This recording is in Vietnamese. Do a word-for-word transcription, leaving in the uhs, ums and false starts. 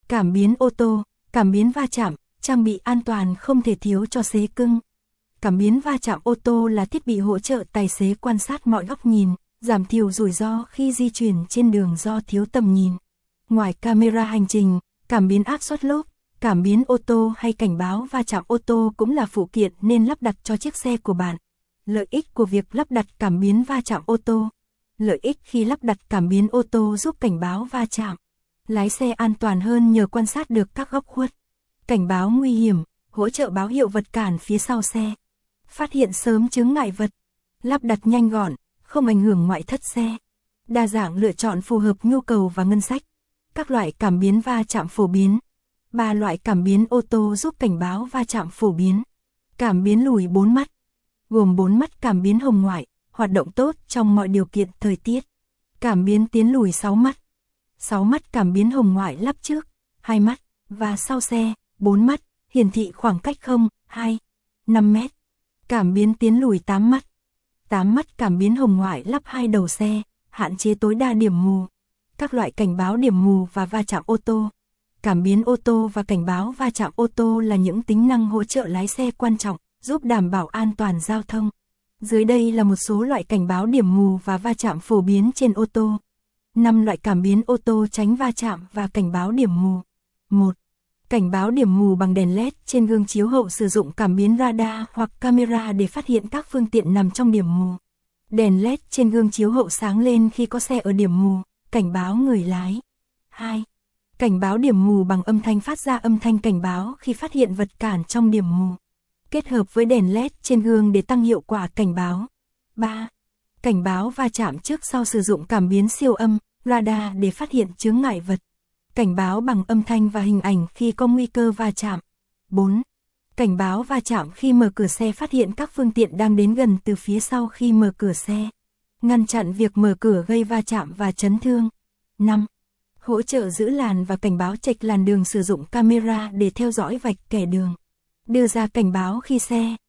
Cảm biến ô tô, cảm biến va chạm, trang bị an toàn không thể thiếu cho xế cưng. Cảm biến va chạm ô tô là thiết bị hỗ trợ tài xế quan sát mọi góc nhìn, giảm thiểu rủi ro khi di chuyển trên đường do thiếu tầm nhìn. Ngoài camera hành trình, cảm biến áp suất lốp, cảm biến ô tô hay cảnh báo va chạm ô tô cũng là phụ kiện nên lắp đặt cho chiếc xe của bạn. Lợi ích của việc lắp đặt cảm biến va chạm ô tô. Lợi ích khi lắp đặt cảm biến ô tô giúp cảnh báo va chạm. Lái xe an toàn hơn nhờ quan sát được các góc khuất. Cảnh báo nguy hiểm, hỗ trợ báo hiệu vật cản phía sau xe. Phát hiện sớm chướng ngại vật. Lắp đặt nhanh gọn, không ảnh hưởng ngoại thất xe. Đa dạng lựa chọn phù hợp nhu cầu và ngân sách. Các loại cảm biến va chạm phổ biến. Ba loại cảm biến ô tô giúp cảnh báo va chạm phổ biến. Cảm biến lùi bốn mắt. Gồm bốn mắt cảm biến hồng ngoại, hoạt động tốt trong mọi điều kiện thời tiết. Cảm biến tiến lùi sáu mắt. sáu mắt cảm biến hồng ngoại lắp trước, hai mắt, và sau xe, bốn mắt, hiển thị khoảng cách không, hai, năm mét. Cảm biến tiến lùi tám mắt. tám mắt cảm biến hồng ngoại lắp hai đầu xe, hạn chế tối đa điểm mù. Các loại cảnh báo điểm mù và va chạm ô tô. Cảm biến ô tô và cảnh báo va chạm ô tô là những tính năng hỗ trợ lái xe quan trọng, giúp đảm bảo an toàn giao thông. Dưới đây là một số loại cảnh báo điểm mù và va chạm phổ biến trên ô tô. năm loại cảm biến ô tô tránh va chạm và cảnh báo điểm mù. một. Cảnh báo điểm mù bằng đèn led trên gương chiếu hậu sử dụng cảm biến radar hoặc camera để phát hiện các phương tiện nằm trong điểm mù. Đèn led trên gương chiếu hậu sáng lên khi có xe ở điểm mù, cảnh báo người lái. hai. Cảnh báo điểm mù bằng âm thanh phát ra âm thanh cảnh báo khi phát hiện vật cản trong điểm mù. Kết hợp với đèn led trên gương để tăng hiệu quả cảnh báo. ba. Cảnh báo va chạm trước sau sử dụng cảm biến siêu âm, radar để phát hiện chướng ngại vật. Cảnh báo bằng âm thanh và hình ảnh khi có nguy cơ va chạm. bốn. Cảnh báo va chạm khi mở cửa xe phát hiện các phương tiện đang đến gần từ phía sau khi mở cửa xe. Ngăn chặn việc mở cửa gây va chạm và chấn thương. năm. Hỗ trợ giữ làn và cảnh báo chệch làn đường sử dụng camera để theo dõi vạch kẻ đường. Đưa ra cảnh báo khi xe,